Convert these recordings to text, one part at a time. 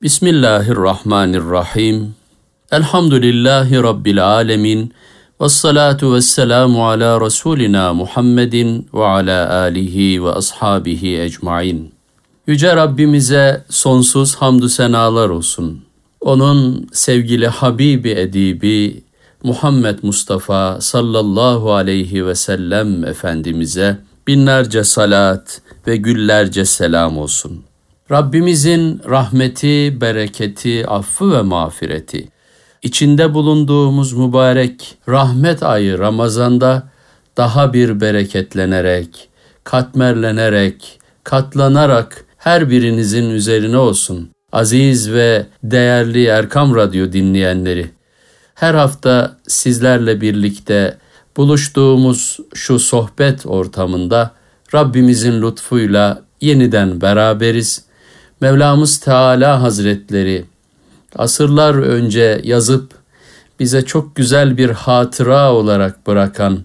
Bismillahirrahmanirrahim. Elhamdülillahi Rabbil alemin. Vessalatu vesselamu ala Resulina Muhammedin ve ala alihi ve ashabihi ecmain. Yüce Rabbimize sonsuz hamdü senalar olsun. Onun sevgili Habibi Edibi Muhammed Mustafa sallallahu aleyhi ve sellem Efendimiz'e binlerce salat ve güllerce selam olsun. Rabbimizin rahmeti, bereketi, affı ve mağfireti, içinde bulunduğumuz mübarek rahmet ayı Ramazan'da daha bir bereketlenerek, katmerlenerek, katlanarak her birinizin üzerine olsun. Aziz ve değerli Erkam Radyo dinleyenleri, her hafta sizlerle birlikte buluştuğumuz şu sohbet ortamında Rabbimizin lütfuyla yeniden beraberiz. Mevlamız Teala Hazretleri asırlar önce yazıp bize çok güzel bir hatıra olarak bırakan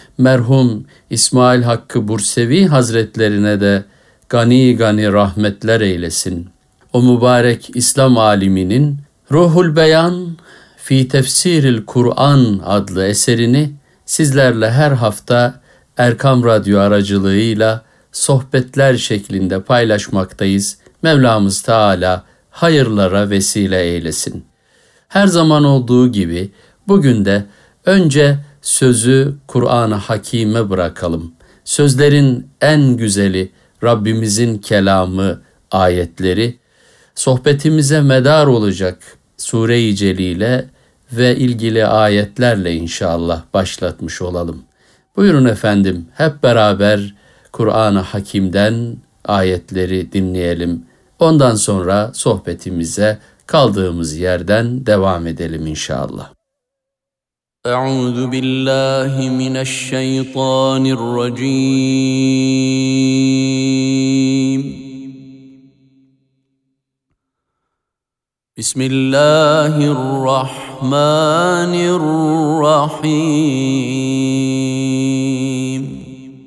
merhum İsmail Hakkı Bursevi Hazretlerine de gani gani rahmetler eylesin. O mübarek İslam aliminin Ruhul Beyan fi Tefsiril Kur'an adlı eserini sizlerle her hafta Erkam Radyo aracılığıyla sohbetler şeklinde paylaşmaktayız. Mevlamız Teala hayırlara vesile eylesin. Her zaman olduğu gibi bugün de önce sözü Kur'an-ı Hakîm'e bırakalım. Sözlerin en güzeli Rabbimizin kelamı, ayetleri, sohbetimize medar olacak Sure-i Celile ve ilgili ayetlerle inşallah başlatmış olalım. Buyurun efendim, hep beraber Kur'an-ı Hakîm'den ayetleri dinleyelim. Ondan sonra sohbetimize kaldığımız yerden devam edelim inşallah. Euzu billahi mineşşeytanirracim. Bismillahirrahmanirrahim.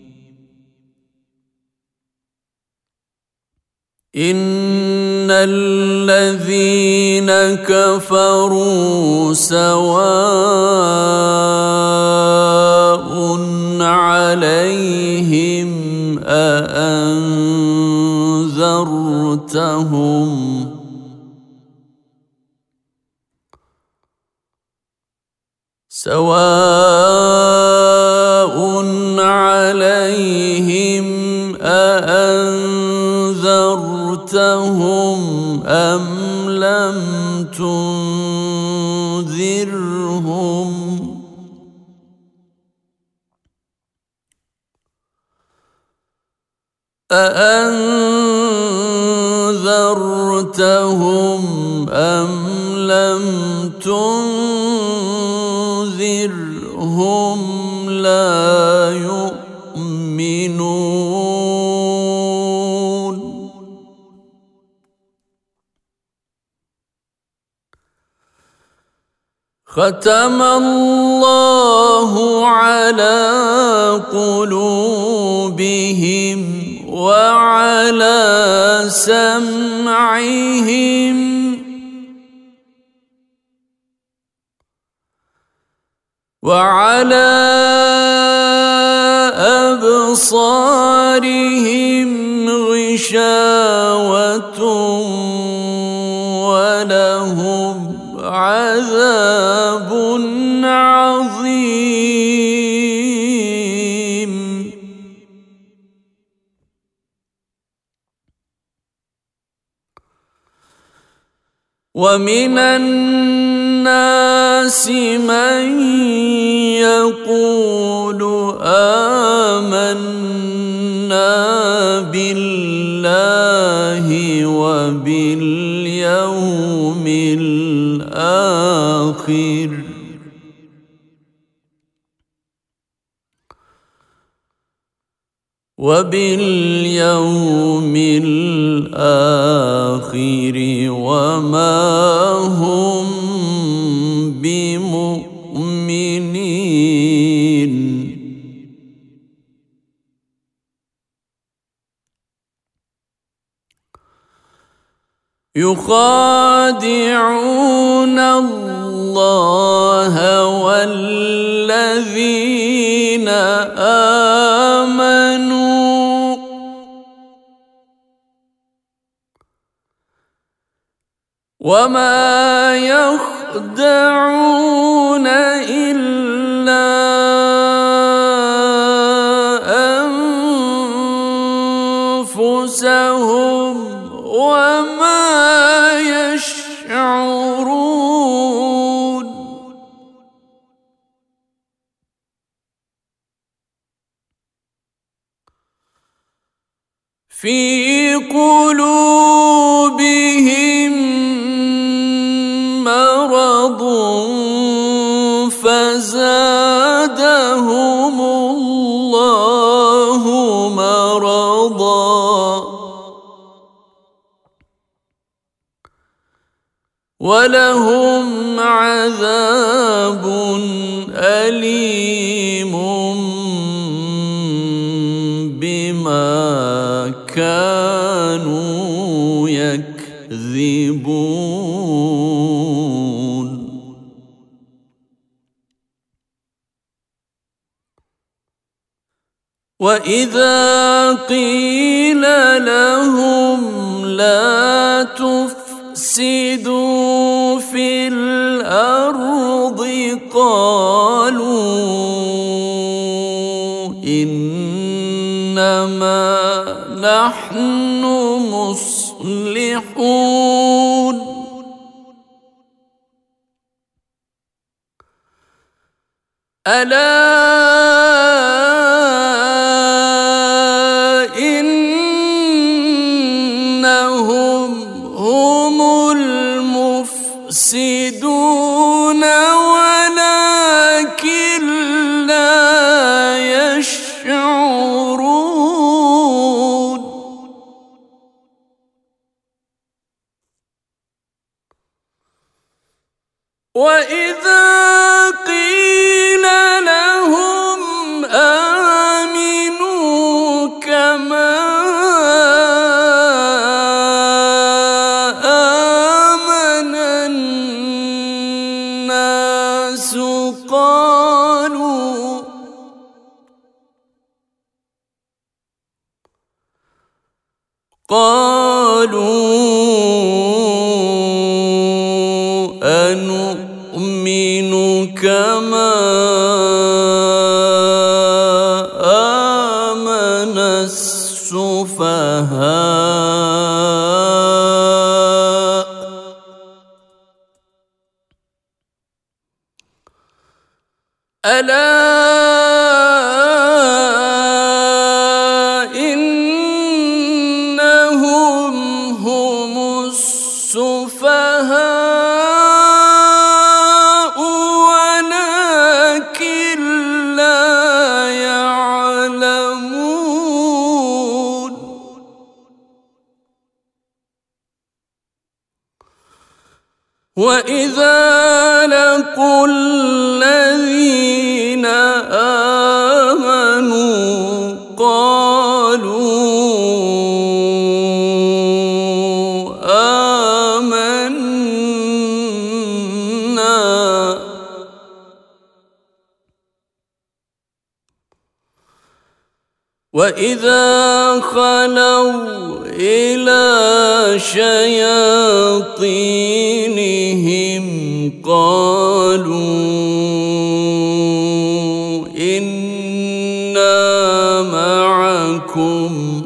İnnellezîne keferû sevâun aleyhim enzertehum sevâun aleyhim أأنذرتهم أم لم تنذرهم أأنذرتهم أم لم تنذرهم لا يؤمنون ختم الله على قلوبهم وعلى سمعهم وعلى أبصارهم غشاوة ولهم عذاب عظيم ومن الناس من يقول آمنا بالله وباليوم الآخر وما هم بمؤمنين يخادعون الله والذين آمنوا وما يخدعون إلا أنفسهم وما يشعرون. في قلوبهم مرض فزادهم الله مرضا ولهم عذاب أليم بما كانوا يكذبون. وإذا قيل لهم لا تفسدوا في الأرض قالوا إنما نحن مصلحون. ألا إنهم هم المفسدون ولكن لا يشعرون. وإذا قيل لهم آمنوا كما آمن الناس قالوا أنؤمن كما آمن السفهاء ألا إنهم هم السفهاء ولكن لا يعلمون. وإذا لقوا الذين آمنوا قالوا آمنا وإذا خلوا إلى شياطينهم قالوا إنا معكم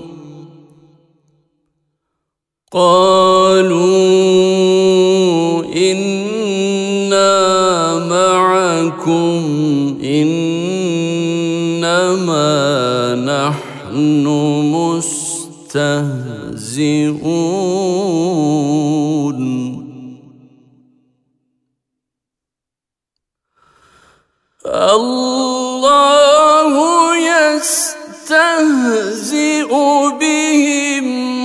إنما نحن مستهزئون. الله يستهزئ بهم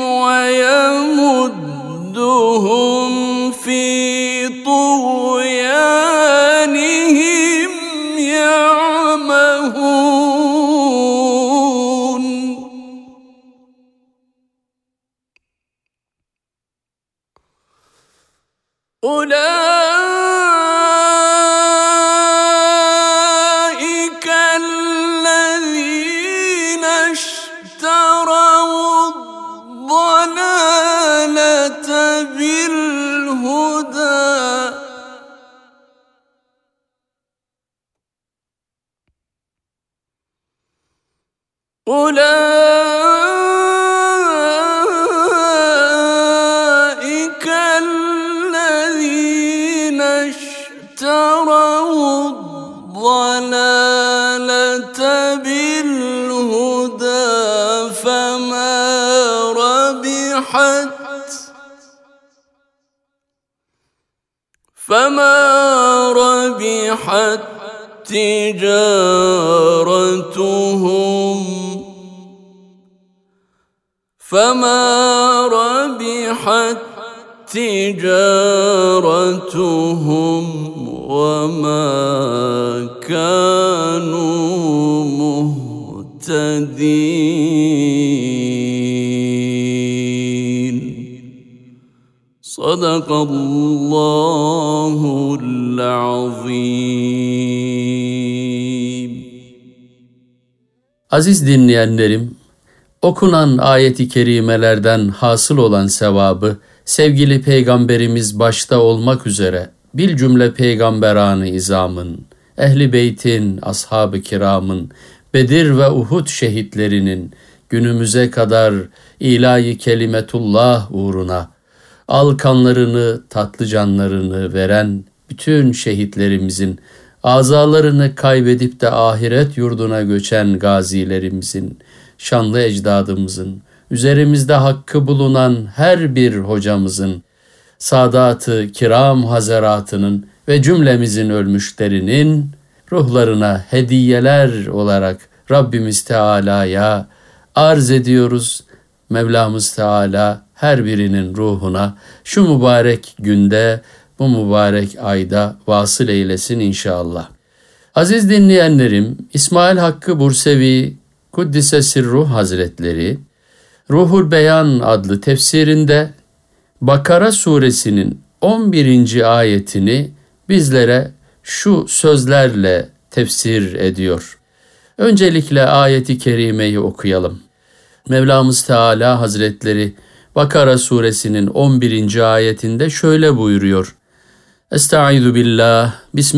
ويمدهم في طغيانهم يعمهون. أولئك الذين اشتروا الضلالة بالهدى أولئك الذين اشتروا الضلالة بالهدى فما ربحت تجارتهم وما كانوا مهتدين. صدق الله العظيم. Aziz dinleyenlerim, okunan ayet-i kerimelerden hasıl olan sevabı, sevgili Peygamberimiz başta olmak üzere bilcümle peygamberan-ı izamın, ehli beytin, ashab-ı kiramın, Bedir ve Uhud şehitlerinin günümüze kadar ilahi kelimetullah uğruna al kanlarını, tatlı canlarını veren bütün şehitlerimizin, azalarını kaybedip de ahiret yurduna göçen gazilerimizin, şanlı ecdadımızın, üzerimizde hakkı bulunan her bir hocamızın, Sadat-ı Kiram Hazaratının ve cümlemizin ölmüşlerinin ruhlarına hediyeler olarak Rabbimiz Teala'ya arz ediyoruz. Mevlamız Teala her birinin ruhuna şu mübarek günde, bu mübarek ayda vasıl eylesin inşallah. Aziz dinleyenlerim, İsmail Hakkı Bursevi Kuddise Sirruh Hazretleri, Ruhul Beyan adlı tefsirinde Bakara suresinin 11. ayetini bizlere şu sözlerle tefsir ediyor. Öncelikle ayeti kerimeyi okuyalım. Mevlamız Teala Hazretleri Bakara suresinin 11. ayetinde şöyle buyuruyor. Estaizu billah,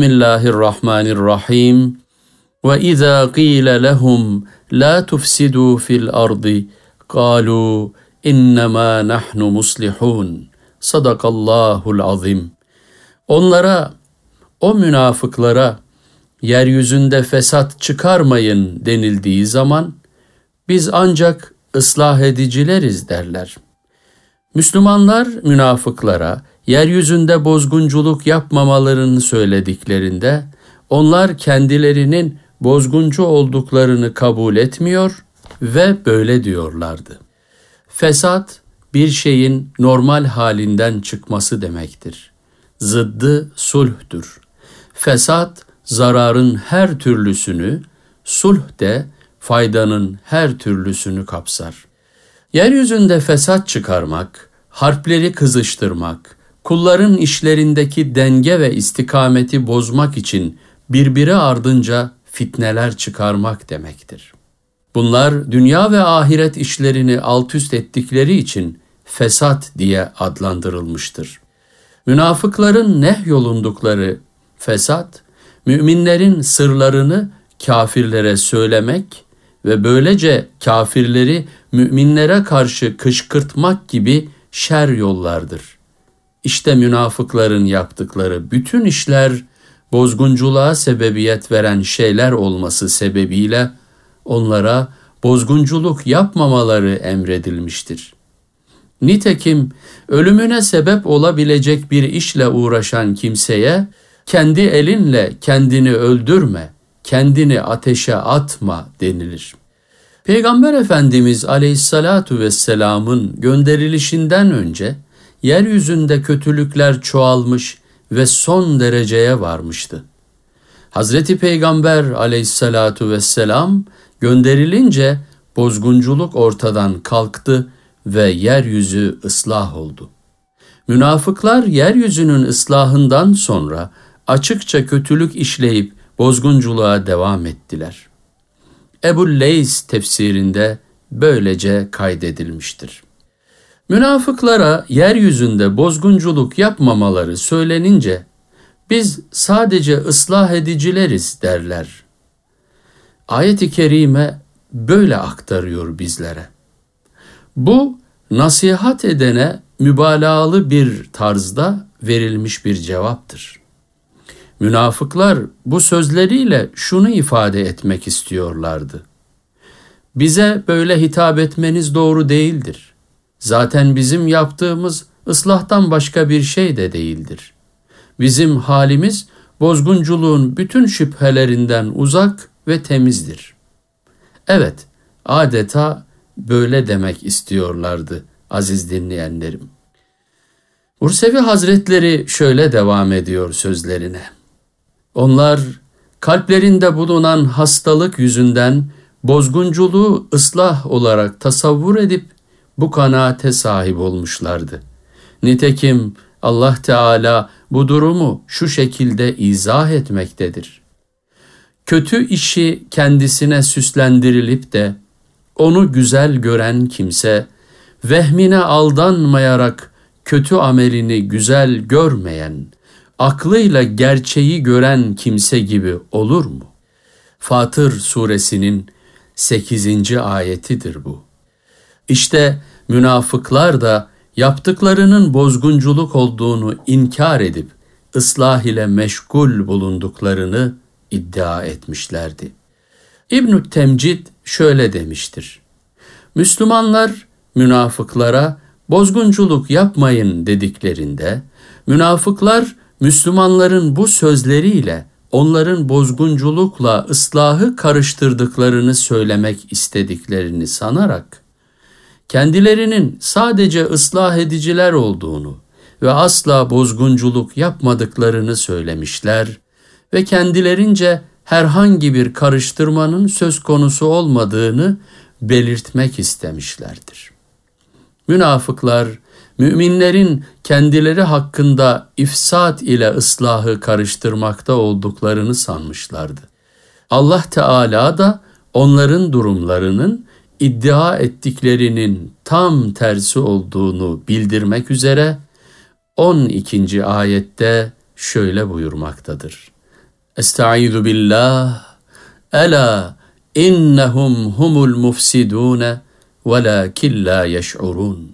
Bismillahirrahmanirrahim. Ve izâ qîle lehum la tufsidû fil ardı, قالوا إنما نحن مصلحون. Sadakallahul azim. Onlara, o münafıklara yeryüzünde fesat çıkarmayın denildiği zaman biz ancak ıslah edicileriz derler. Müslümanlar münafıklara yeryüzünde bozgunculuk yapmamalarını söylediklerinde onlar kendilerinin bozguncu olduklarını kabul etmiyor ve böyle diyorlardı. Fesat bir şeyin normal halinden çıkması demektir. Zıddı sulhtür. Fesat zararın her türlüsünü, sulh de faydanın her türlüsünü kapsar. Yeryüzünde fesat çıkarmak, harpleri kızıştırmak, kulların işlerindeki denge ve istikameti bozmak için birbiri ardınca fitneler çıkarmak demektir. Bunlar dünya ve ahiret işlerini altüst ettikleri için fesat diye adlandırılmıştır. Münafıkların nehyolundukları fesat, müminlerin sırlarını kafirlere söylemek ve böylece kafirleri müminlere karşı kışkırtmak gibi şer yollardır. İşte münafıkların yaptıkları bütün işler bozgunculuğa sebebiyet veren şeyler olması sebebiyle onlara bozgunculuk yapmamaları emredilmiştir. Nitekim ölümüne sebep olabilecek bir işle uğraşan kimseye kendi elinle kendini öldürme, kendini ateşe atma denilir. Peygamber Efendimiz Aleyhissalatu vesselam'ın gönderilişinden önce yeryüzünde kötülükler çoğalmış ve son dereceye varmıştı. Hazreti Peygamber Aleyhissalatu vesselam gönderilince bozgunculuk ortadan kalktı ve yeryüzü ıslah oldu. Münafıklar yeryüzünün ıslahından sonra açıkça kötülük işleyip bozgunculuğa devam ettiler. Ebu'l-Leys tefsirinde böylece kaydedilmiştir. Münafıklara yeryüzünde bozgunculuk yapmamaları söylenince, biz sadece ıslah edicileriz derler. Ayet-i kerime böyle aktarıyor bizlere. Bu, nasihat edene mübalağalı bir tarzda verilmiş bir cevaptır. Münafıklar bu sözleriyle şunu ifade etmek istiyorlardı: bize böyle hitap etmeniz doğru değildir. Zaten bizim yaptığımız ıslahtan başka bir şey de değildir. Bizim halimiz bozgunculuğun bütün şüphelerinden uzak ve temizdir. Evet, adeta böyle demek istiyorlardı aziz dinleyenlerim. Bursevi Hazretleri şöyle devam ediyor sözlerine. Onlar kalplerinde bulunan hastalık yüzünden bozgunculuğu ıslah olarak tasavvur edip bu kanaate sahip olmuşlardı. Nitekim Allah Teala bu durumu şu şekilde izah etmektedir. Kötü işi kendisine süslendirilip de onu güzel gören kimse, vehmine aldanmayarak kötü amelini güzel görmeyen, aklıyla gerçeği gören kimse gibi olur mu? Fatır suresinin 8. ayetidir bu. İşte münafıklar da yaptıklarının bozgunculuk olduğunu inkar edip ıslah ile meşgul bulunduklarını iddia etmişlerdi. İbn-i Temcid şöyle demiştir: Müslümanlar münafıklara bozgunculuk yapmayın dediklerinde, münafıklar Müslümanların bu sözleriyle onların bozgunculukla ıslahı karıştırdıklarını söylemek istediklerini sanarak, kendilerinin sadece ıslah ediciler olduğunu ve asla bozgunculuk yapmadıklarını söylemişler ve kendilerince herhangi bir karıştırmanın söz konusu olmadığını belirtmek istemişlerdir. Münafıklar, müminlerin kendileri hakkında ifsat ile ıslahı karıştırmakta olduklarını sanmışlardı. Allah Teala da onların durumlarının iddia ettiklerinin tam tersi olduğunu bildirmek üzere 12. ayette şöyle buyurmaktadır: Estaizu billah, ela innehum humul mufsidune velakin la yeş'urun.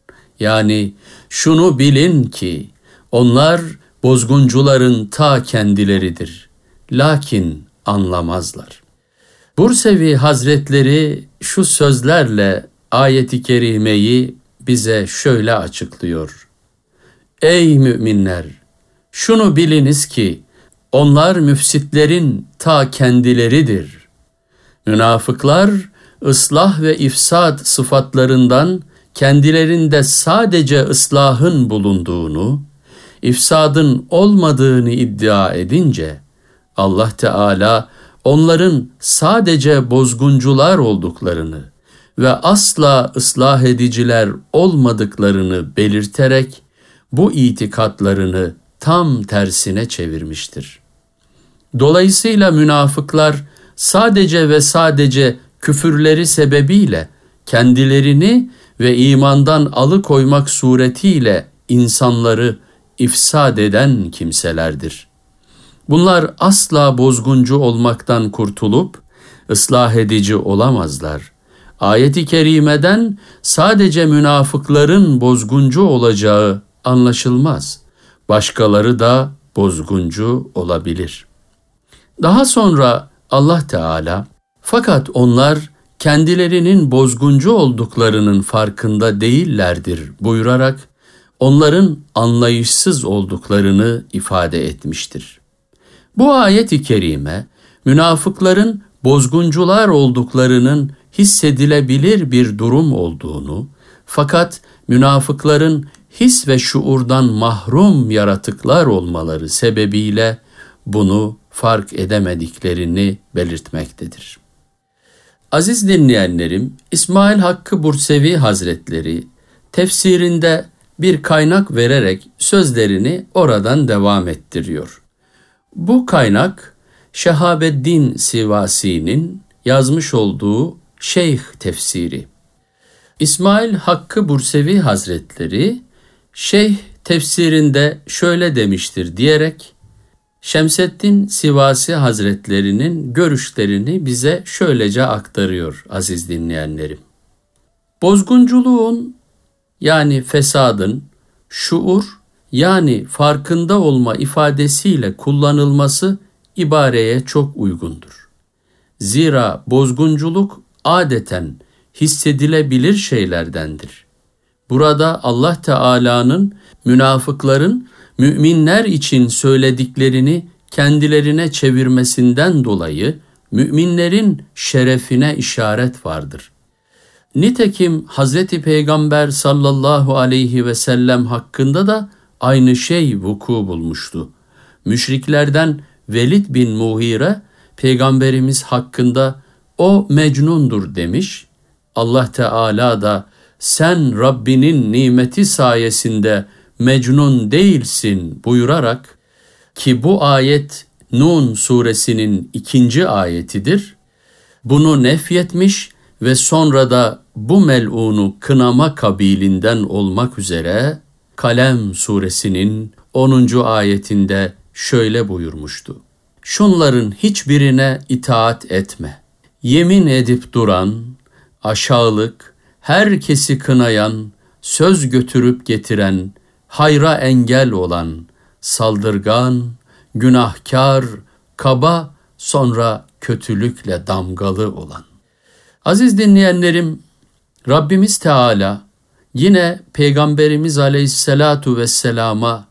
Yani şunu bilin ki onlar bozguncuların ta kendileridir, lakin anlamazlar. Bursevi Hazretleri şu sözlerle ayet-i kerimeyi bize şöyle açıklıyor: Ey müminler! Şunu biliniz ki onlar müfsitlerin ta kendileridir. Münafıklar ıslah ve ifsad sıfatlarından kendilerinde sadece ıslahın bulunduğunu, ifsadın olmadığını iddia edince, Allah Teala onların sadece bozguncular olduklarını ve asla ıslah ediciler olmadıklarını belirterek bu itikatlarını tam tersine çevirmiştir. Dolayısıyla münafıklar sadece ve sadece küfürleri sebebiyle kendilerini ve imandan alıkoymak suretiyle insanları ifsad eden kimselerdir. Bunlar asla bozguncu olmaktan kurtulup ıslah edici olamazlar. Ayet-i kerimeden sadece münafıkların bozguncu olacağı anlaşılmaz. Başkaları da bozguncu olabilir. Daha sonra Allah Teala, fakat onlar kendilerinin bozguncu olduklarının farkında değillerdir buyurarak onların anlayışsız olduklarını ifade etmiştir. Bu ayet-i kerime, münafıkların bozguncular olduklarının hissedilebilir bir durum olduğunu, fakat münafıkların his ve şuurdan mahrum yaratıklar olmaları sebebiyle bunu fark edemediklerini belirtmektedir. Aziz dinleyenlerim, İsmail Hakkı Bursevi Hazretleri tefsirinde bir kaynak vererek sözlerini oradan devam ettiriyor. Bu kaynak Şehabeddin Sivasi'nin yazmış olduğu Şeyh tefsiri. İsmail Hakkı Bursevi Hazretleri Şeyh tefsirinde şöyle demiştir diyerek Şemseddin Sivasi Hazretlerinin görüşlerini bize şöylece aktarıyor aziz dinleyenlerim. Bozgunculuğun yani fesadın şuur yani farkında olma ifadesiyle kullanılması ibareye çok uygundur. Zira bozgunculuk adeten hissedilebilir şeylerdendir. Burada Allah Teala'nın münafıkların müminler için söylediklerini kendilerine çevirmesinden dolayı müminlerin şerefine işaret vardır. Nitekim Hz. Peygamber sallallahu aleyhi ve sellem hakkında da aynı şey vuku bulmuştu. Müşriklerden Velid bin Mughire Peygamberimiz hakkında o mecnundur demiş. Allah Teala da sen Rabbinin nimeti sayesinde mecnun değilsin buyurarak ki bu ayet Nun suresinin 2. ayetidir. Bunu nefyetmiş ve sonra da bu mel'unu kınama kabilinden olmak üzere Kalem suresinin 10. ayetinde şöyle buyurmuştu. Şunların hiçbirine itaat etme. Yemin edip duran, aşağılık, herkesi kınayan, söz götürüp getiren, hayra engel olan, saldırgan, günahkar, kaba, sonra kötülükle damgalı olan. Aziz dinleyenlerim, Rabbimiz Teala yine Peygamberimiz Aleyhisselatu Vesselam'a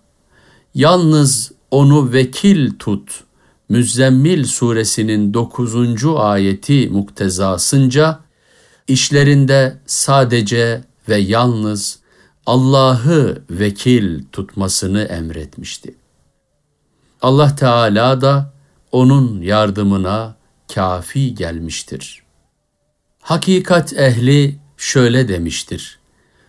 yalnız onu vekil tut, Müzzemmil suresinin 9. ayeti muktezasınca işlerinde sadece ve yalnız Allah'ı vekil tutmasını emretmişti. Allah Teala da onun yardımına kafi gelmiştir. Hakikat ehli şöyle demiştir.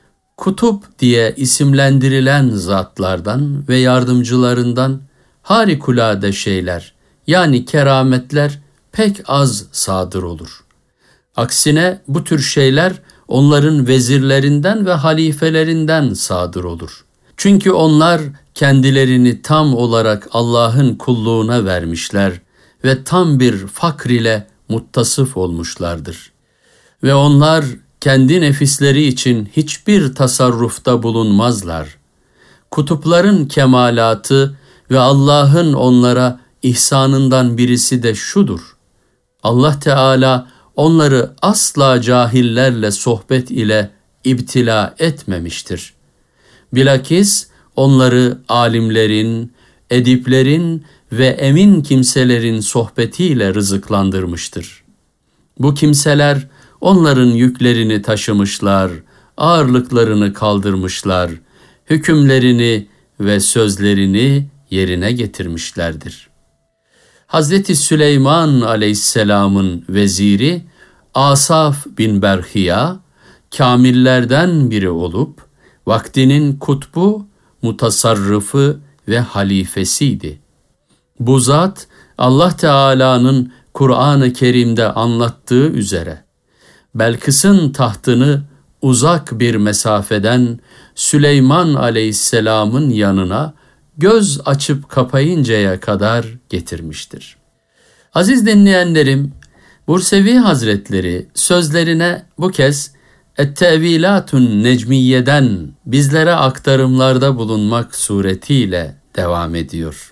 Kutup diye isimlendirilen zatlardan ve yardımcılarından harikulade şeyler yani kerametler pek az sadır olur. Aksine bu tür şeyler onların vezirlerinden ve halifelerinden sadır olur. Çünkü onlar kendilerini tam olarak Allah'ın kulluğuna vermişler ve tam bir fakr ile muttasıf olmuşlardır. Ve onlar kendi nefisleri için hiçbir tasarrufta bulunmazlar. Kutupların kemalatı ve Allah'ın onlara ihsanından birisi de şudur. Allah Teala onları asla cahillerle sohbet ile ibtila etmemiştir. Bilakis onları alimlerin, ediplerin ve emin kimselerin sohbetiyle rızıklandırmıştır. Bu kimseler onların yüklerini taşımışlar, ağırlıklarını kaldırmışlar, hükümlerini ve sözlerini yerine getirmişlerdir. Hazreti Süleyman Aleyhisselam'ın veziri Asaf bin Berhiya, kamillerden biri olup, vaktinin kutbu, mutasarrıfı ve halifesiydi. Bu zat, Allah Teala'nın Kur'an-ı Kerim'de anlattığı üzere, Belkıs'ın tahtını uzak bir mesafeden Süleyman Aleyhisselam'ın yanına göz açıp kapayıncaya kadar getirmiştir. Aziz dinleyenlerim, Bursevi Hazretleri sözlerine bu kez Et-Tevilatun Necmiye'den bizlere aktarımlarda bulunmak suretiyle devam ediyor.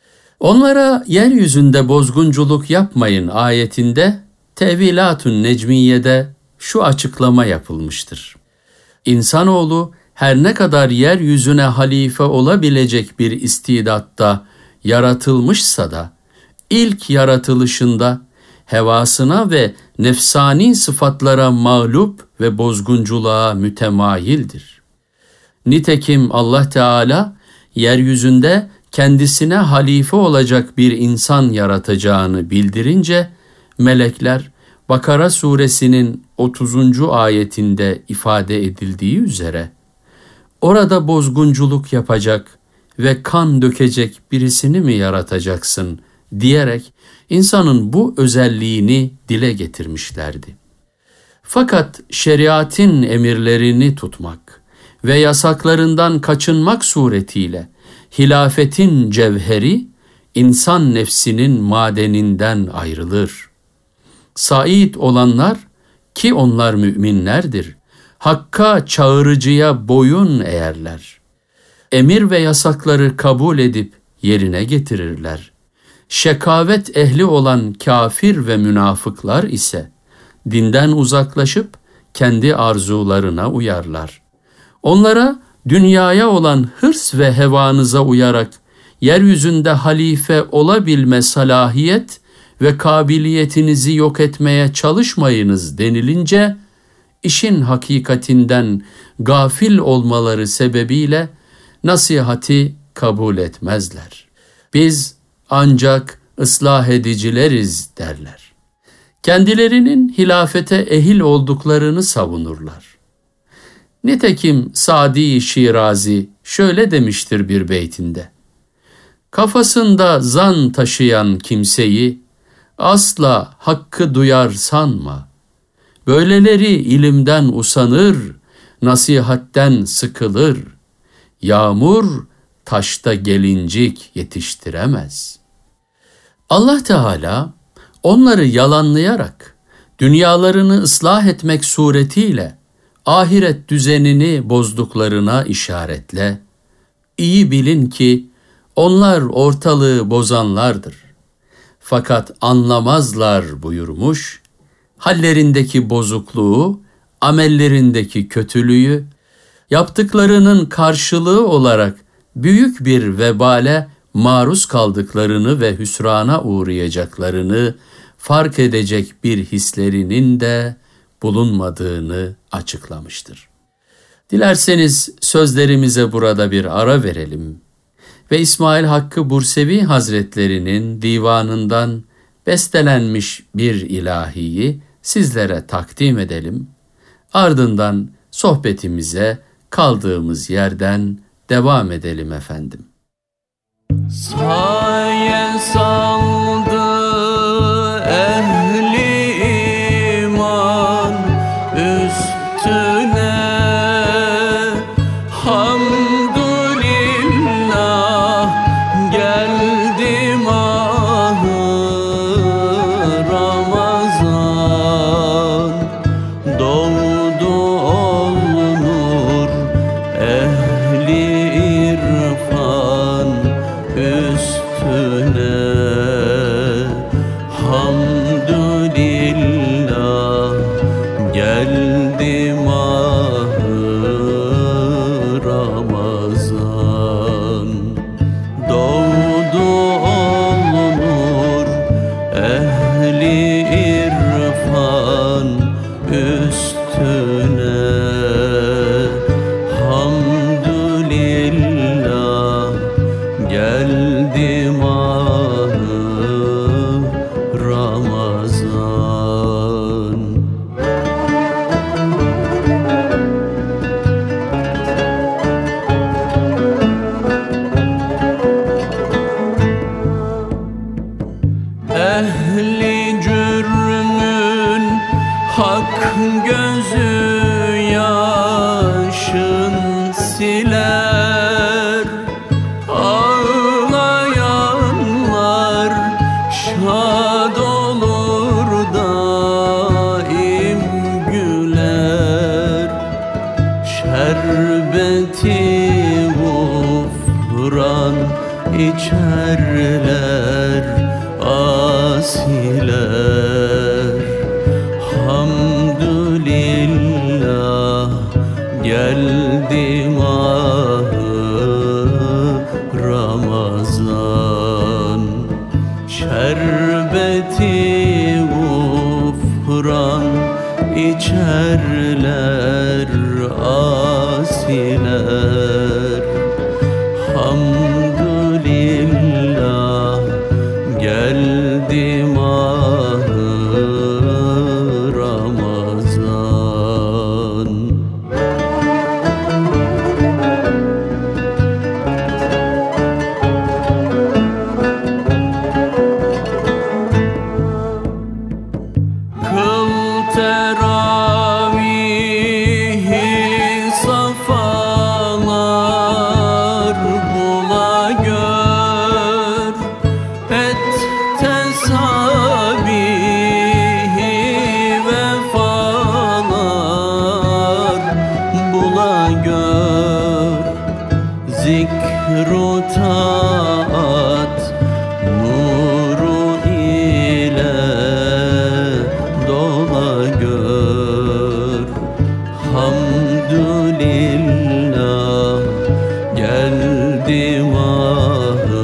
Onlara yeryüzünde bozgunculuk yapmayın ayetinde Tevilatun Necmiye'de şu açıklama yapılmıştır. İnsanoğlu her ne kadar yeryüzüne halife olabilecek bir istidatta yaratılmışsa da ilk yaratılışında hevasına ve nefsani sıfatlara mağlup ve bozgunculuğa mütemayildir. Nitekim Allah Teala yeryüzünde kendisine halife olacak bir insan yaratacağını bildirince melekler Bakara suresinin 30. ayetinde ifade edildiği üzere Orada bozgunculuk yapacak ve kan dökecek birisini mi yaratacaksın diyerek insanın bu özelliğini dile getirmişlerdi. Fakat şeriatın emirlerini tutmak ve yasaklarından kaçınmak suretiyle hilafetin cevheri insan nefsinin madeninden ayrılır. Said olanlar ki onlar müminlerdir, Hakka çağırıcıya boyun eğerler. Emir ve yasakları kabul edip yerine getirirler. Şekavet ehli olan kafir ve münafıklar ise dinden uzaklaşıp kendi arzularına uyarlar. Onlara dünyaya olan hırs ve hevanıza uyarak yeryüzünde halife olabilme salahiyet ve kabiliyetinizi yok etmeye çalışmayınız denilince, işin hakikatinden gafil olmaları sebebiyle nasihati kabul etmezler. Biz ancak ıslah edicileriz derler. Kendilerinin hilafete ehil olduklarını savunurlar. Nitekim Sadi Şirazi şöyle demiştir bir beytinde: kafasında zan taşıyan kimseyi asla hakkı duyar sanma. Böyleleri ilimden usanır, nasihatten sıkılır. Yağmur taşta gelincik yetiştiremez. Allah Teala onları yalanlayarak dünyalarını ıslah etmek suretiyle ahiret düzenini bozduklarına işaretle, iyi bilin ki onlar ortalığı bozanlardır. Fakat anlamazlar buyurmuş, hallerindeki bozukluğu, amellerindeki kötülüğü, yaptıklarının karşılığı olarak büyük bir vebale maruz kaldıklarını ve hüsrana uğrayacaklarını fark edecek bir hislerinin de bulunmadığını açıklamıştır. Dilerseniz sözlerimize burada bir ara verelim ve İsmail Hakkı Bursevi Hazretlerinin divanından bestelenmiş bir ilahiyi sizlere takdim edelim. Ardından sohbetimize kaldığımız yerden devam edelim efendim. Saye saldı ehli iman üstüne, hamdülillah geldi mahı Ramazan, doğdu olunur ehli irfan üstüne, hamdülillah geldi mahı Ramazan, doğdu olunur ehli irfan üstüne, hamdülillah geldi mahı Ramazan. Ehli cürmün hak gözü yaşın siler, ağlayanlar şad olur daim güler, şerbeti gufran içerler asiler, hamdülillah geldi mahı Ramazan, şerbeti gufran içerler asiler, hamdülillah geldi mahı Ramazan. zikru taat nuru ile dola gör. Hamdülillah geldi mahı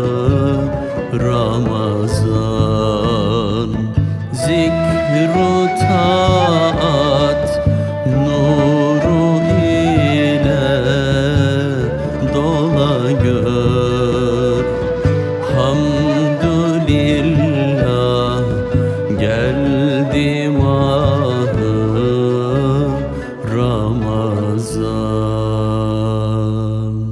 Ramazan. Zikru taat nuru ile dola gör. Hamdülillah geldi mahı Ramazan.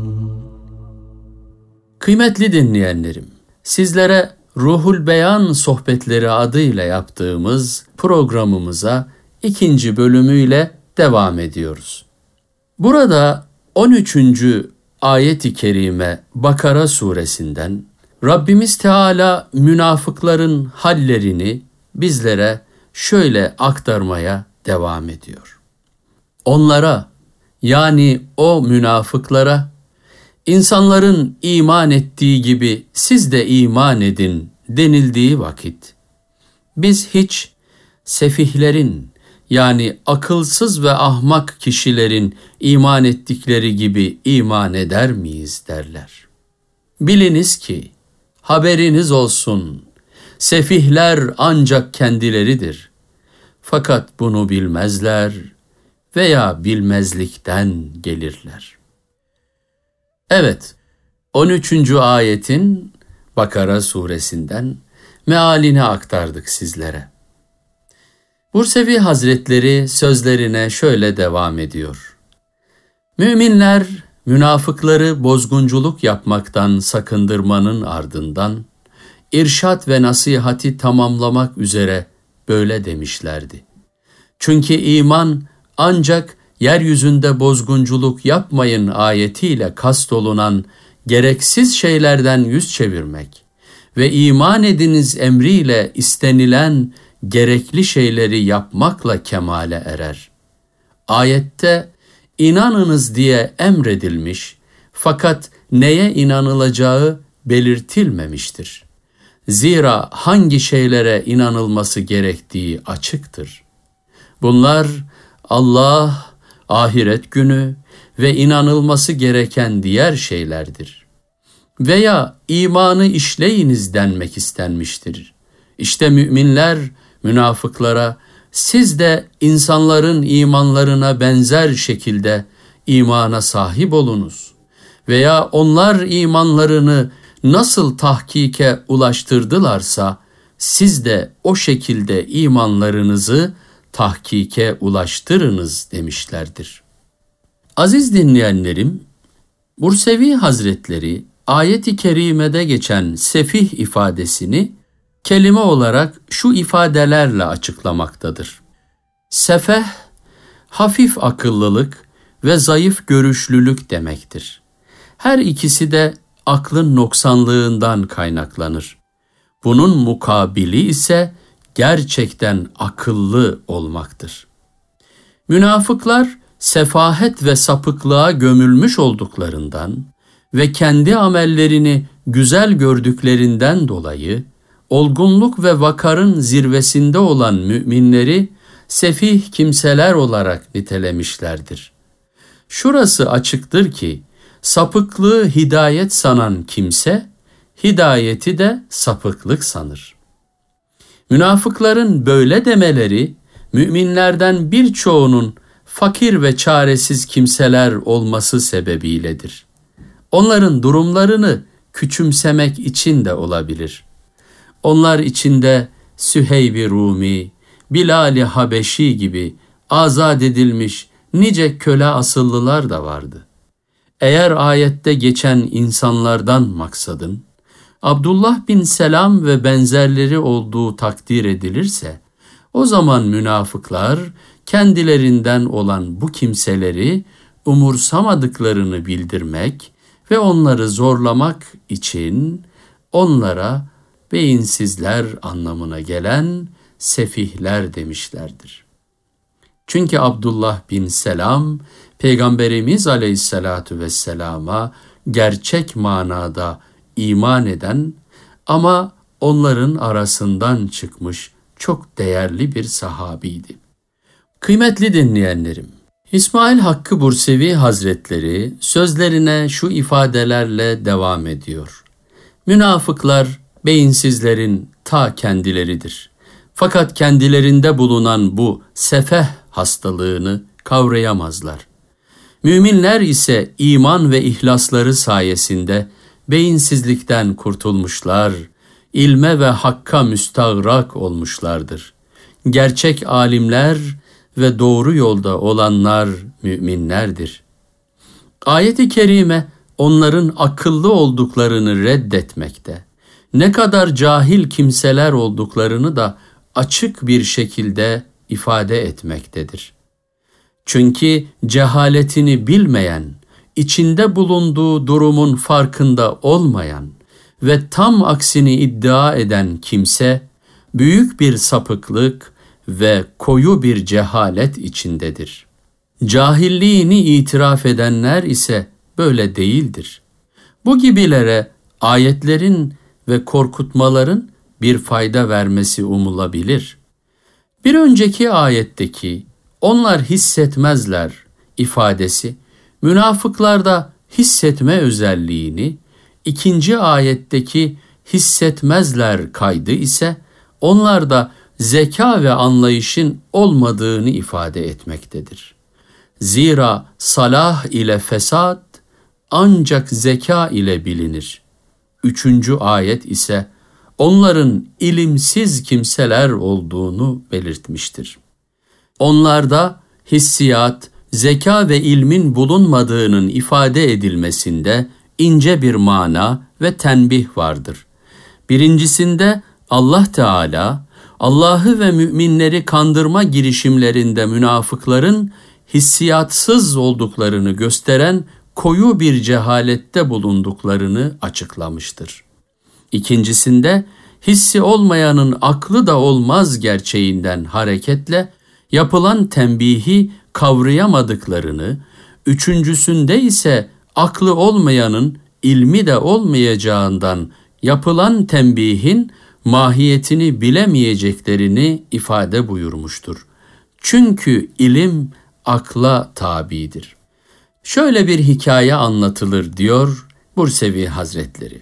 Kıymetli dinleyenlerim, sizlere Ruhul Beyan sohbetleri adıyla yaptığımız programımıza 2. bölümüyle devam ediyoruz. Burada 13. ayet-i kerime Bakara suresinden Rabbimiz Teala münafıkların hallerini bizlere şöyle aktarmaya devam ediyor. Onlara, yani o münafıklara, İnsanların iman ettiği gibi siz de iman edin denildiği vakit, biz hiç sefihlerin, yani akılsız ve ahmak kişilerin iman ettikleri gibi iman eder miyiz derler. Biliniz ki, haberiniz olsun, sefihler ancak kendileridir. Fakat bunu bilmezler veya bilmezlikten gelirler. Evet, 13. ayetin Bakara suresinden mealini aktardık sizlere. Bursevi Hazretleri sözlerine şöyle devam ediyor. Müminler, münafıkları bozgunculuk yapmaktan sakındırmanın ardından, irşat ve nasihati tamamlamak üzere böyle demişlerdi. Çünkü iman ancak yeryüzünde bozgunculuk yapmayın ayetiyle kastolunan gereksiz şeylerden yüz çevirmek ve iman ediniz emriyle istenilen gerekli şeyleri yapmakla kemale erer. Ayette inanınız diye emredilmiş fakat neye inanılacağı belirtilmemiştir. Zira hangi şeylere inanılması gerektiği açıktır. Bunlar Allah, ahiret günü ve inanılması gereken diğer şeylerdir. Veya imanı işleyiniz denmek istenmiştir. İşte müminler münafıklara siz de insanların imanlarına benzer şekilde imana sahip olunuz. Veya onlar imanlarını nasıl tahkike ulaştırdılarsa siz de o şekilde imanlarınızı tahkike ulaştırınız demişlerdir. Aziz dinleyenlerim, Bursevi Hazretleri ayet-i kerimede geçen sefih ifadesini kelime olarak şu ifadelerle açıklamaktadır. Sefeh, hafif akıllılık ve zayıf görüşlülük demektir. Her ikisi de aklın noksanlığından kaynaklanır. Bunun mukabili ise gerçekten akıllı olmaktır. Münafıklar sefahet ve sapıklığa gömülmüş olduklarından ve kendi amellerini güzel gördüklerinden dolayı olgunluk ve vakarın zirvesinde olan müminleri sefih kimseler olarak nitelemişlerdir. Şurası açıktır ki sapıklığı hidayet sanan kimse hidayeti de sapıklık sanır. Münafıkların böyle demeleri müminlerden birçoğunun fakir ve çaresiz kimseler olması sebebiyledir. Onların durumlarını küçümsemek için de olabilir. Onlar içinde Süheyb-i Rumi, Bilal-i Habeşi gibi azat edilmiş nice köle asıllılar da vardı. Eğer ayette geçen insanlardan maksadın, Abdullah bin Selam ve benzerleri olduğu takdir edilirse, o zaman münafıklar kendilerinden olan bu kimseleri umursamadıklarını bildirmek ve onları zorlamak için onlara beyinsizler anlamına gelen sefihler demişlerdir. Çünkü Abdullah bin Selam, Peygamberimiz Aleyhisselatu Vesselam'a gerçek manada iman eden ama onların arasından çıkmış çok değerli bir sahabiydi. Kıymetli dinleyenlerim, İsmail Hakkı Bursevi Hazretleri sözlerine şu ifadelerle devam ediyor. Münafıklar beyinsizlerin ta kendileridir. Fakat kendilerinde bulunan bu sefeh hastalığını kavrayamazlar. Müminler ise iman ve ihlasları sayesinde beyinsizlikten kurtulmuşlar, ilme ve hakka müstagrak olmuşlardır. Gerçek alimler ve doğru yolda olanlar müminlerdir. Ayet-i kerime onların akıllı olduklarını reddetmekte, ne kadar cahil kimseler olduklarını da açık bir şekilde ifade etmektedir. Çünkü cehaletini bilmeyen, içinde bulunduğu durumun farkında olmayan ve tam aksini iddia eden kimse, büyük bir sapıklık ve koyu bir cehalet içindedir. Cahilliğini itiraf edenler ise böyle değildir. Bu gibilere ayetlerin ve korkutmaların bir fayda vermesi umulabilir. Bir önceki ayetteki onlar hissetmezler ifadesi, münafıklarda hissetme özelliğini, ikinci ayetteki hissetmezler kaydı ise onlarda zeka ve anlayışın olmadığını ifade etmektedir. Zira salah ile fesat ancak zeka ile bilinir. Üçüncü ayet ise onların ilimsiz kimseler olduğunu belirtmiştir. Onlarda hissiyat, zeka ve ilmin bulunmadığının ifade edilmesinde ince bir mana ve tenbih vardır. Birincisinde Allah Teala, Allah'ı ve müminleri kandırma girişimlerinde münafıkların hissiyatsız olduklarını gösteren koyu bir cehalette bulunduklarını açıklamıştır. İkincisinde hissi olmayanın aklı da olmaz gerçeğinden hareketle yapılan tembihi kavrayamadıklarını, üçüncüsünde ise aklı olmayanın ilmi de olmayacağından yapılan tembihin mahiyetini bilemeyeceklerini ifade buyurmuştur. Çünkü ilim akla tabidir. Şöyle bir hikaye anlatılır diyor Bursevi Hazretleri.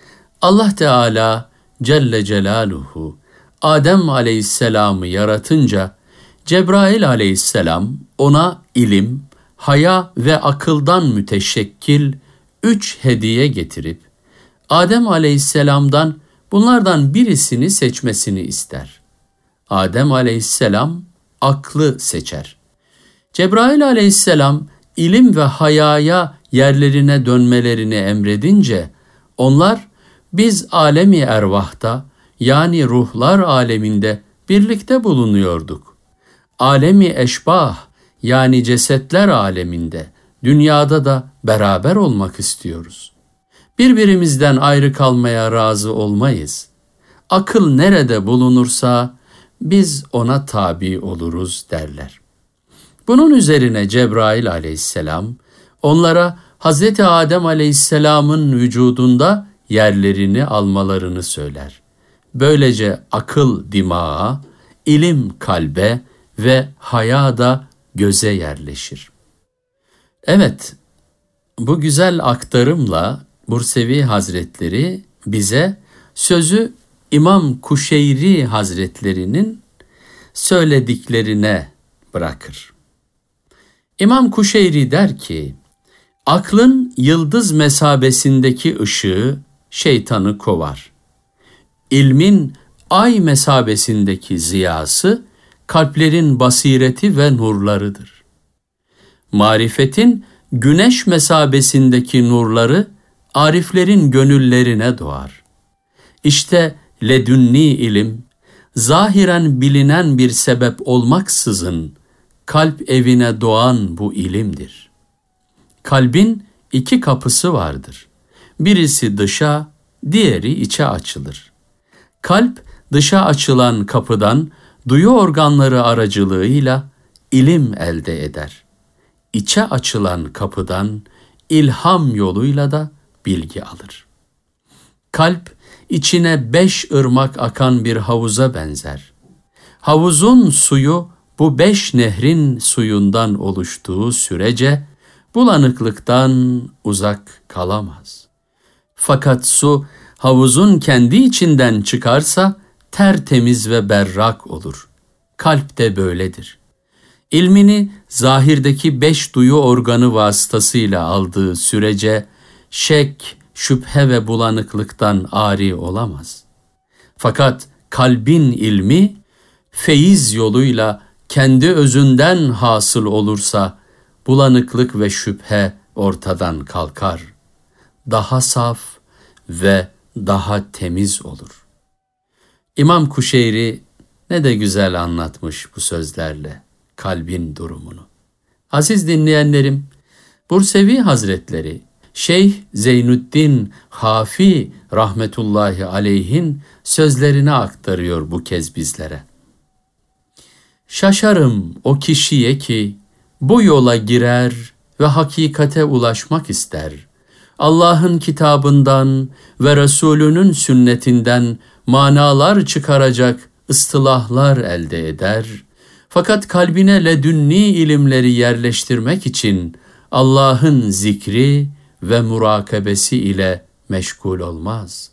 Allah Teala Celle Celaluhu Adem Aleyhisselam'ı yaratınca Cebrail Aleyhisselam ona ilim, haya ve akıldan müteşekkil 3 hediye getirip Adem Aleyhisselam'dan bunlardan birisini seçmesini ister. Adem Aleyhisselam aklı seçer. Cebrail Aleyhisselam ilim ve hayaya yerlerine dönmelerini emredince onlar biz alemi ervahta yani ruhlar aleminde birlikte bulunuyorduk. Alemi eşbah yani cesetler aleminde dünyada da beraber olmak istiyoruz. Birbirimizden ayrı kalmaya razı olmayız. Akıl nerede bulunursa biz ona tabi oluruz derler. Bunun üzerine Cebrail aleyhisselam onlara Hz. Adem aleyhisselamın vücudunda yerlerini almalarını söyler. Böylece akıl dimağa, ilim kalbe ve haya da göze yerleşir. Evet, bu güzel aktarımla Bursevi Hazretleri bize sözü İmam Kuşeyri Hazretleri'nin söylediklerine bırakır. İmam Kuşeyri der ki, aklın yıldız mesabesindeki ışığı şeytanı kovar. İlmin ay mesabesindeki ziyası kalplerin basireti ve nurlarıdır. Marifetin güneş mesabesindeki nurları ariflerin gönüllerine doğar. İşte ledünni ilim, zahiren bilinen bir sebep olmaksızın kalp evine doğan bu ilimdir. Kalbin 2 kapısı vardır. Birisi dışa, diğeri içe açılır. Kalp dışa açılan kapıdan duyu organları aracılığıyla ilim elde eder. İçe açılan kapıdan ilham yoluyla da bilgi alır. Kalp, içine 5 ırmak akan bir havuza benzer. Havuzun suyu bu 5 nehrin suyundan oluştuğu sürece bulanıklıktan uzak kalamaz. Fakat su havuzun kendi içinden çıkarsa tertemiz ve berrak olur. Kalp de böyledir. İlmini zahirdeki 5 duyu organı vasıtasıyla aldığı sürece şek, şüphe ve bulanıklıktan ari olamaz. Fakat kalbin ilmi feyiz yoluyla kendi özünden hasıl olursa bulanıklık ve şüphe ortadan kalkar. Daha saf ve daha temiz olur. İmam Kuşeyri ne de güzel anlatmış bu sözlerle kalbin durumunu. Aziz dinleyenlerim, Bursevi Hazretleri Şeyh Zeynüddin Hafi rahmetullahi aleyhin sözlerini aktarıyor bu kez bizlere. Şaşarım o kişiye ki bu yola girer ve hakikate ulaşmak ister. Allah'ın kitabından ve Resulünün sünnetinden manalar çıkaracak ıstılahlar elde eder. Fakat kalbine ledünni ilimleri yerleştirmek için Allah'ın zikri ve murakabesi ile meşgul olmaz.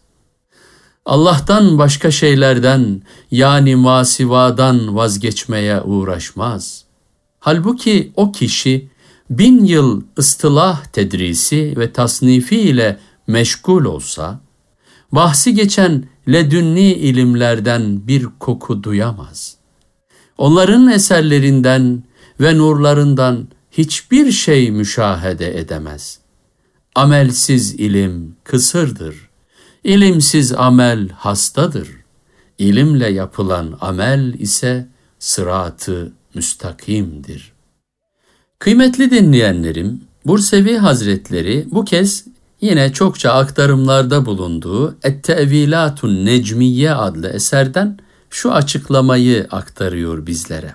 Allah'tan başka şeylerden yani masivadan vazgeçmeye uğraşmaz. Halbuki o kişi 1000 yıl ıstılah tedrisi ve tasnifi ile meşgul olsa, bahsi geçen ledünni ilimlerden bir koku duyamaz. Onların eserlerinden ve nurlarından hiçbir şey müşahede edemez. Amelsiz ilim kısırdır. İlimsiz amel hastadır. İlimle yapılan amel ise sırat-ı müstakimdir. Kıymetli dinleyenlerim, Bursevi Hazretleri bu kez yine çokça aktarımlarda bulunduğu Et-Tevilatun Necmiye adlı eserden şu açıklamayı aktarıyor bizlere.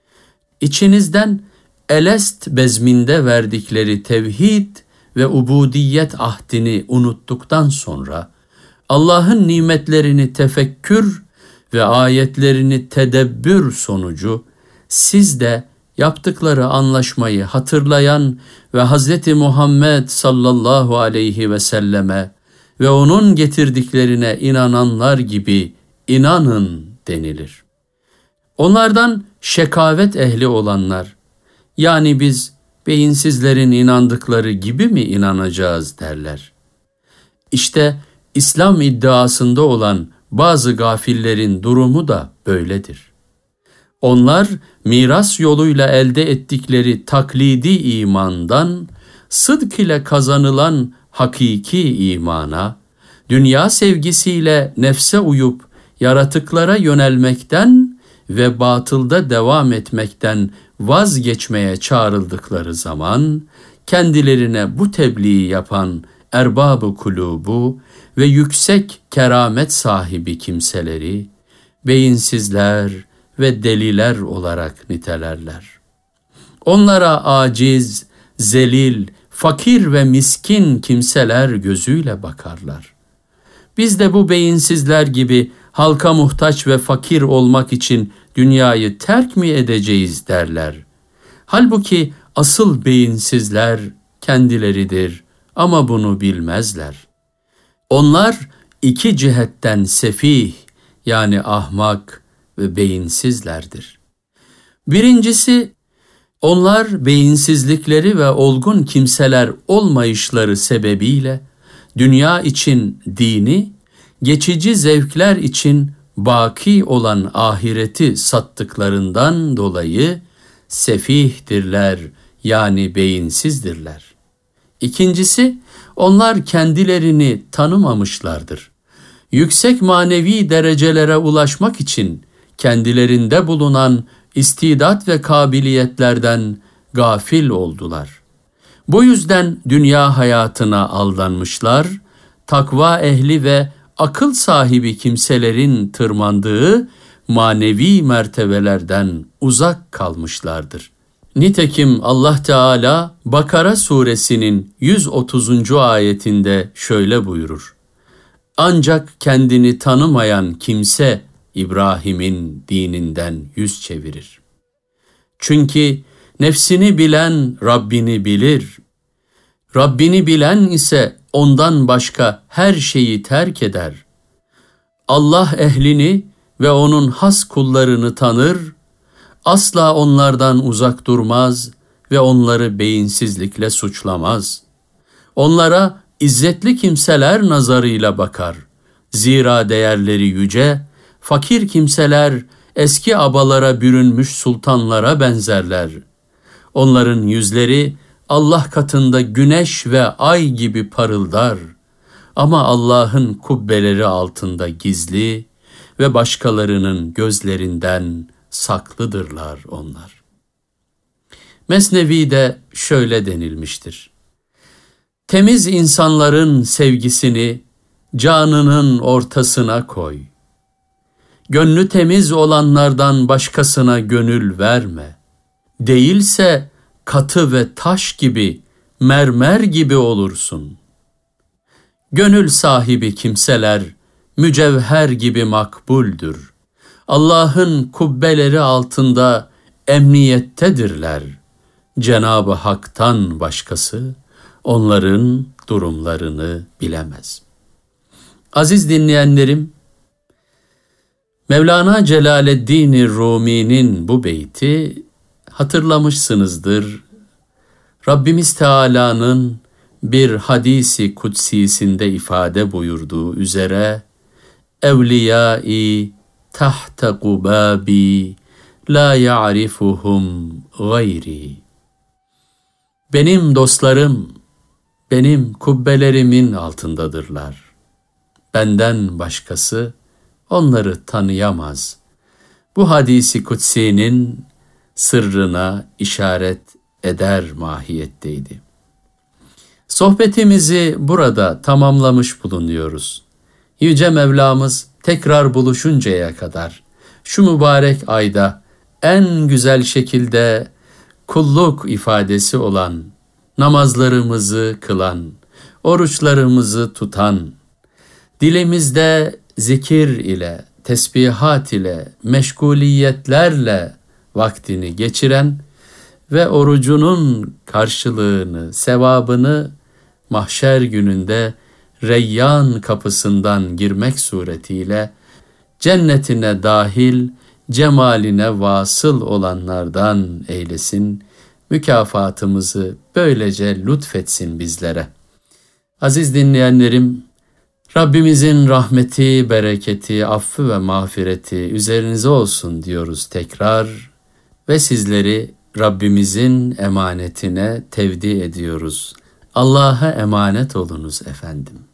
İçinizden Elest bezminde verdikleri tevhid ve ubudiyet ahdini unuttuktan sonra Allah'ın nimetlerini tefekkür ve ayetlerini tedebbür sonucu siz de yaptıkları anlaşmayı hatırlayan ve Hz. Muhammed sallallahu aleyhi ve selleme ve onun getirdiklerine inananlar gibi inanın denilir. Onlardan şekavet ehli olanlar, yani biz beyinsizlerin inandıkları gibi mi inanacağız derler. İşte İslam iddiasında olan bazı gafillerin durumu da böyledir. Onlar miras yoluyla elde ettikleri taklidi imandan, sıdk ile kazanılan hakiki imana, dünya sevgisiyle nefse uyup yaratıklara yönelmekten ve batılda devam etmekten vazgeçmeye çağrıldıkları zaman, kendilerine bu tebliği yapan erbab-ı kulubu ve yüksek keramet sahibi kimseleri, beyinsizler ve deliler olarak nitelerler. Onlara aciz, zelil, fakir ve miskin kimseler gözüyle bakarlar. Biz de bu beyinsizler gibi halka muhtaç ve fakir olmak için dünyayı terk mi edeceğiz derler. Halbuki asıl beyinsizler kendileridir ama bunu bilmezler. Onlar 2 cihetten sefih yani ahmak ve beyinsizlerdir. Birincisi, onlar beyinsizlikleri ve olgun kimseler olmayışları sebebiyle dünya için dini, geçici zevkler için baki olan ahireti sattıklarından dolayı sefihtirler yani beyinsizdirler. İkincisi, onlar kendilerini tanımamışlardır. Yüksek manevi derecelere ulaşmak için kendilerinde bulunan istidat ve kabiliyetlerden gafil oldular. Bu yüzden dünya hayatına aldanmışlar, takva ehli ve akıl sahibi kimselerin tırmandığı manevi mertebelerden uzak kalmışlardır. Nitekim Allah Teala Bakara suresinin 130. ayetinde şöyle buyurur: Ancak kendini tanımayan kimse İbrahim'in dininden yüz çevirir. Çünkü nefsini bilen Rabbini bilir. Rabbini bilen ise ondan başka her şeyi terk eder. Allah ehlini ve onun has kullarını tanır, asla onlardan uzak durmaz ve onları beyinsizlikle suçlamaz. Onlara İzzetli kimseler nazarıyla bakar. Zira değerleri yüce, fakir kimseler eski abalara bürünmüş sultanlara benzerler. Onların yüzleri Allah katında güneş ve ay gibi parıldar. Ama Allah'ın kubbeleri altında gizli ve başkalarının gözlerinden saklıdırlar onlar. Mesnevi'de şöyle denilmiştir: Temiz insanların sevgisini canının ortasına koy. Gönlü temiz olanlardan başkasına gönül verme. Değilse katı ve taş gibi, mermer gibi olursun. Gönül sahibi kimseler mücevher gibi makbuldür. Allah'ın kubbeleri altında emniyettedirler. Cenab-ı Hak'tan başkası onların durumlarını bilemez. Aziz dinleyenlerim, Mevlana Celaleddin Rumi'nin bu beyti hatırlamışsınızdır. Rabbimiz Teala'nın bir hadisi kutsisinde ifade buyurduğu üzere evliyai tahte gubabi la ya'rifuhum gayri. Benim dostlarım benim kubbelerimin altındadırlar. Benden başkası onları tanıyamaz. Bu hadisi kutsinin sırrına işaret eder mahiyetteydi. Sohbetimizi burada tamamlamış bulunuyoruz. Yüce Mevlamız tekrar buluşuncaya kadar şu mübarek ayda en güzel şekilde kulluk ifadesi olan, namazlarımızı kılan, oruçlarımızı tutan, dilimizde zikir ile, tesbihat ile, meşguliyetlerle vaktini geçiren ve orucunun karşılığını, sevabını mahşer gününde Reyyan kapısından girmek suretiyle cennetine dahil, cemaline vasıl olanlardan eylesin, mükafatımızı böylece lütfetsin bizlere. Aziz dinleyenlerim, Rabbimizin rahmeti, bereketi, affı ve mağfireti üzerinize olsun diyoruz tekrar ve sizleri Rabbimizin emanetine tevdi ediyoruz. Allah'a emanet olunuz efendim.